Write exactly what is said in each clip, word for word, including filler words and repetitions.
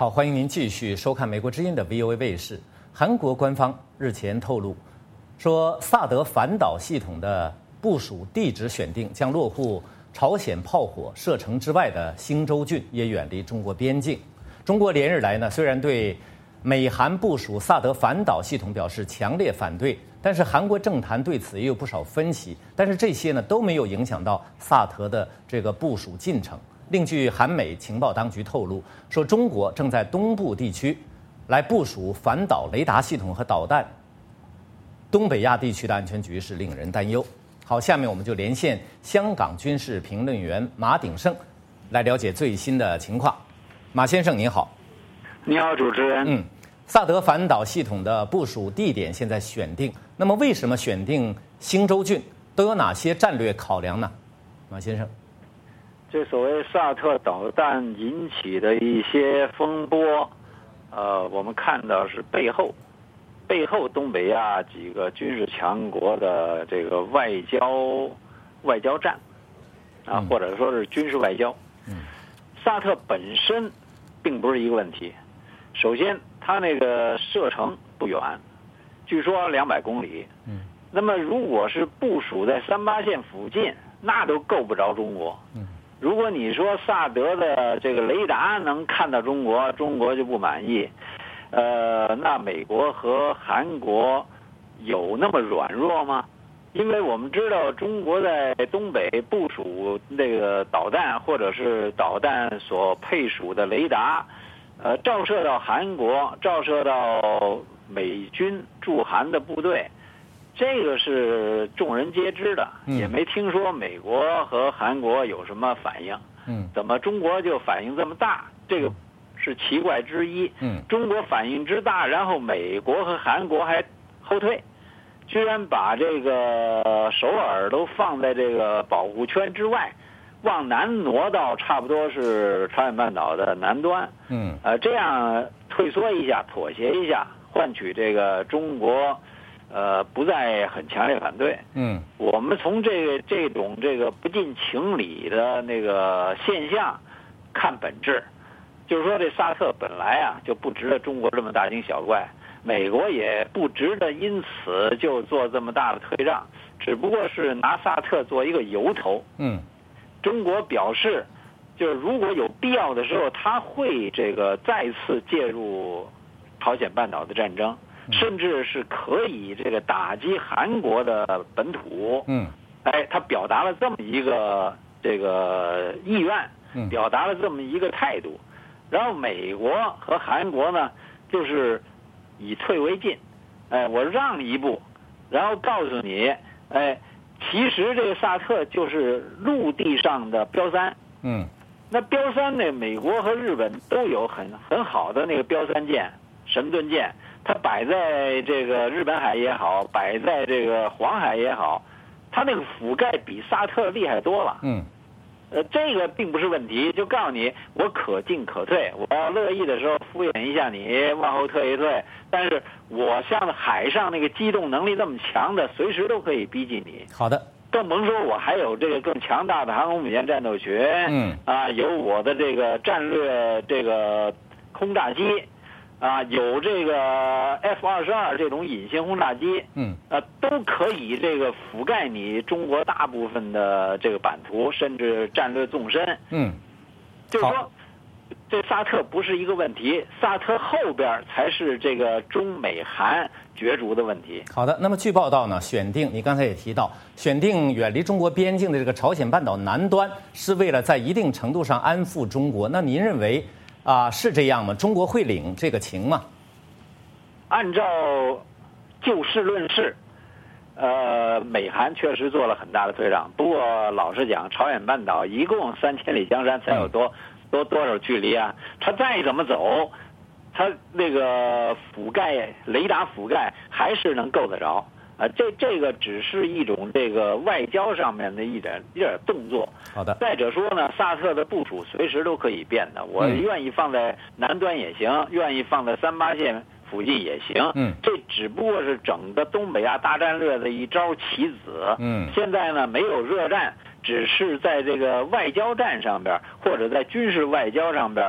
好，欢迎您继续收看美国之音的 V O A 卫视。韩国官方日前透露，说萨德反导系统的部署地址选定将落户朝鲜炮火射程之外的兴州郡，也远离中国边境。中国连日来呢，虽然对美韩部署萨德反导系统表示强烈反对，但是韩国政坛对此也有不少分析。但是这些呢都没有影响到萨德的这个部署进程。另据韩美情报当局透露，说中国正在东部地区来部署反导雷达系统和导弹，东北亚地区的安全局势令人担忧。好，下面我们就连线香港军事评论员马鼎盛，来了解最新的情况。马先生您好。 你好，主持人。 嗯，萨德反导系统的部署地点现在选定，那么为什么选定兴州郡？都有哪些战略考量呢？马先生。 这所谓萨特导弹引起的一些风波，呃，我们看到是背后，背后东北亚几个军事强国的这个外交外交战，啊，或者说是军事外交。嗯，萨特本身并不是一个问题。首先，它那个射程不远，据说两百公里。嗯，那么如果是部署在三八线附近，那都够不着中国。嗯。如果你说萨德的这个雷达能看到中国，中国就不满意，呃，那美国和韩国有那么软弱吗？因为我们知道中国在东北部署那个导弹或者是导弹所配属的雷达，呃，照射到韩国，照射到美军驻韩的部队。这个是众人皆知的，也没听说美国和韩国有什么反应。嗯，怎么中国就反应这么大？这个是奇怪之一。嗯，中国反应之大，然后美国和韩国还后退，居然把这个首尔都放在这个保护圈之外，往南挪到差不多是朝鲜半岛的南端。嗯，呃，这样退缩一下，妥协一下，换取这个中国。呃，不再很强烈反对。嗯，我们从这个这种这个不近情理的那个现象看本质，就是说这萨特本来啊就不值得中国这么大惊小怪，美国也不值得因此就做这么大的退让，只不过是拿萨特做一个由头。嗯，中国表示，就是如果有必要的时候，他会这个再次介入朝鲜半岛的战争。甚至是可以这个打击韩国的本土，嗯，哎，他表达了这么一个这个意愿，表达了这么一个态度，然后美国和韩国呢，就是以退为进，哎，我让一步，然后告诉你，哎，其实这个萨特就是陆地上的标三，嗯，那标三呢，美国和日本都有很很好的那个标三舰、神盾舰。它摆在这个日本海也好，摆在这个黄海也好，它那个覆盖比萨特厉害多了。嗯，呃，这个并不是问题，就告诉你我可进可退，我要乐意的时候敷衍一下你，往后退一退。但是我像海上那个机动能力那么强的，随时都可以逼近你。 好的， 更甭说我还有这个更强大的航空母舰战斗群，嗯，啊，有我的这个战略这个轰炸机。啊，有这个 F 二十二这种隐形轰炸机，嗯，呃，都可以这个覆盖你中国大部分的这个版图，甚至战略纵深，嗯，就是说，这萨特不是一个问题，萨特后边才是这个中美韩角逐的问题。 好的，那么据报道呢，选定你刚才也提到，选定远离中国边境的这个朝鲜半岛南端，是为了在一定程度上安抚中国。那您认为？啊，是这样吗？中国会领这个情吗？ 按照就事论事，呃，美韩确实做了很大的退让。不过老实讲，朝鲜半岛一共三千里江山，才有多多多少距离啊？它再怎么走，它那个覆盖雷达覆盖还是能够得着。啊，这这个只是一种这个外交上面的一点一点动作。 好的。 再者说呢，萨特的部署随时都可以变的，我愿意放在南端也行，嗯、愿意放在三八线附近也行。嗯。这只不过是整个东北亚大战略的一招棋子。嗯。现在呢，没有热战，只是在这个外交战上边或者在军事外交上边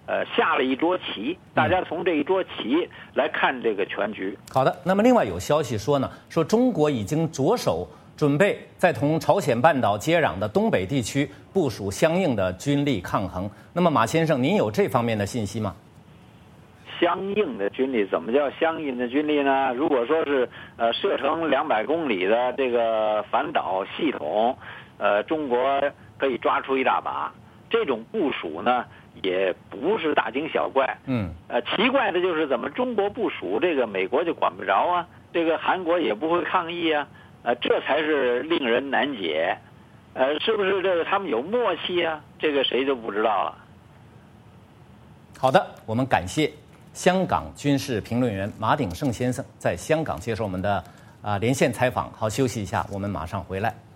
呃下了一桌棋，大家从这一桌棋来看这个全局。 好的，那么另外有消息说呢，说中国已经着手准备在同朝鲜半岛接壤的东北地区部署相应的军力抗衡。那么马先生，您有这方面的信息吗？ 相应的军力，怎么叫相应的军力呢？如果说是呃射程两百公里的这个反导系统，呃，中国可以抓出一大把。这种部署呢，也不是大惊小怪。 嗯。 呃，奇怪的就是怎么中国部署这个美国就管不着啊，这个韩国也不会抗议啊，呃，这才是令人难解。呃，是不是这个他们有默契啊？这个谁都不知道了。 好的，我们感谢香港军事评论员马鼎盛先生在香港接受我们的啊、呃、连线采访。好，休息一下，我们马上回来。